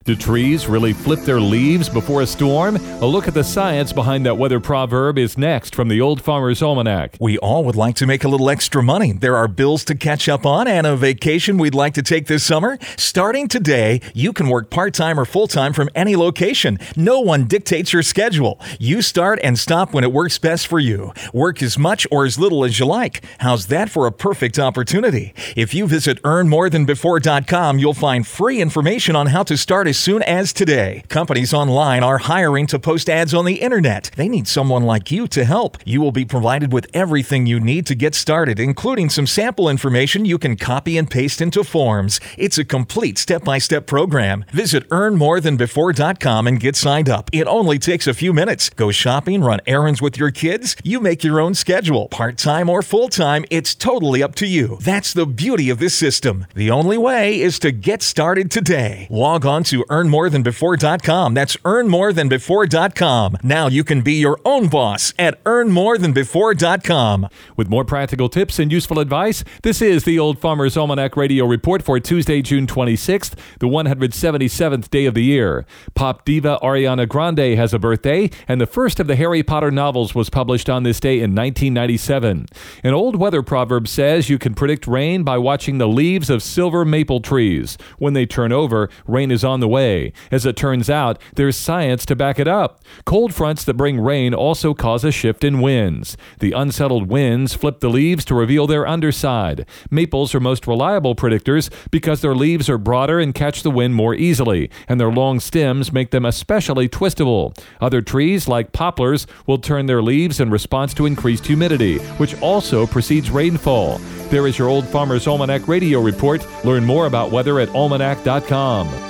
Do trees really flip their leaves before a storm? A look at the science behind that weather proverb is next from the Old Farmer's Almanac. We all would like to make a little extra money. There are bills to catch up on and a vacation we'd like to take this summer. Starting today, you can work part-time or full-time from any location. No one dictates your schedule. You start and stop when it works best for you. Work as much or as little as you like. How's that for a perfect opportunity? If you visit earnmorethanbefore.com, you'll find free information on how to start as soon as today. Companies online are hiring to post ads on the internet. They need someone like you to help. You will be provided with everything you need to get started, including some sample information you can copy and paste into forms. It's a complete step-by-step program. Visit earnmorethanbefore.com and get signed up. It only takes a few minutes. Go shopping, run errands with your kids. You make your own schedule. Part-time or full-time, it's totally up to you. That's the beauty of this system. The only way is to get started today. Log on to earnmorethanbefore.com. That's earnmorethanbefore.com. Now you can be your own boss at earnmorethanbefore.com. With more practical tips and useful advice, this is the Old Farmer's Almanac Radio Report for Tuesday, June 26th, the 177th day of the year. Pop diva Ariana Grande has a birthday, and the first of the Harry Potter novels was published on this day in 1997. An old weather proverb says you can predict rain by watching the leaves of silver maple trees. When they turn over, rain is on the way. As it turns out, there's science to back it up. Cold fronts that bring rain also cause a shift in winds. The unsettled winds flip the leaves to reveal their underside. Maples are most reliable predictors because their leaves are broader and catch the wind more easily, and their long stems make them especially twistable. Other trees, like poplars, will turn their leaves in response to increased humidity, which also precedes rainfall. There is your Old Farmer's Almanac Radio Report. Learn more about weather at almanac.com.